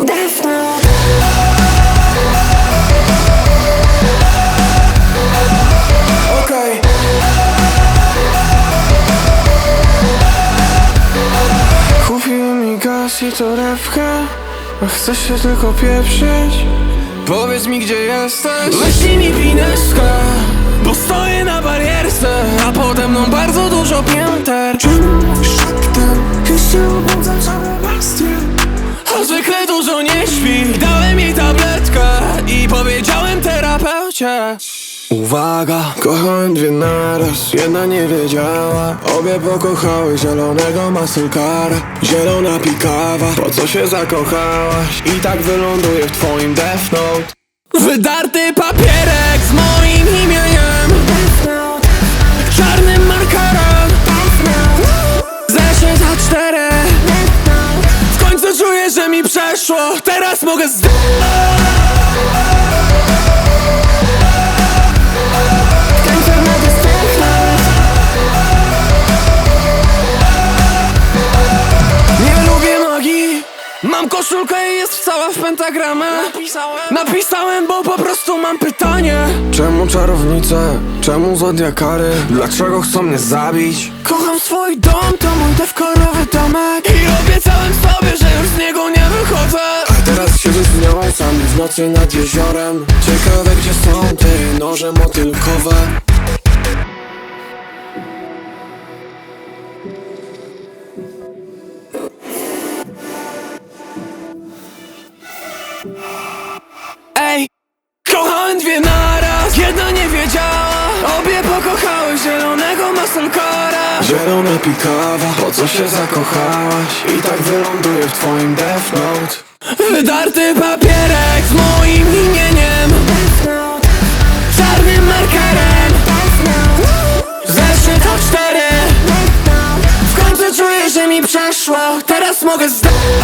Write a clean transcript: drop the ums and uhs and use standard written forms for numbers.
Death Note. Okej. Kupił mi gaz i torebkę, a chcę się tylko pieprzyć. Powiedz mi, gdzie jesteś. Wyślij mi pineskę, bo stoję na barierce, a pode mną bardzo dużo pięter. Czym szeptem się obudzam całe bastie, a zwykle dużo nie śpi. Dałem jej tabletkę i powiedziałem terapeucie: uwaga, kochałem dwie naraz, jedna nie wiedziała. Obie pokochały zielonego muscle-cara. Zielona pikawa, po co się zakochałaś? I tak wyląduje w twoim Death Note. Wydarty papierek z moim imieniem, Death Note. czarnym markerem, Death Note. zeszedł za 4. Death Note. W końcu czuję, że mi przeszło, teraz mogę Nie lubię magii. Mam koszulkę i jest cała w pentagramę. Napisałem, bo po prostu mam pytanie. Czemu czarownice? Czemu zodiakary? Dlaczego chcą mnie zabić? Kocham swój dom, to mój dewkorowy domek. I obiecałem sobie, że już z niego nie wychodzę. A teraz siedzę z nią sami w nocy nad jeziorem. Ciekawe, gdzie są te noże motylkowe. Ej, kochałem dwie naraz, jedna nie wiedziała. Obie pokochały zielonego muscle-cara. Zielona pikawa, po co się zakochałaś? I tak wyląduje w twoim Death Note. Wydarty papierek z moim imieniem, Death Note. czarnym markerem, Death Note. zeszyt A4. Death Note. W końcu czuję, że mi przeszło, teraz mogę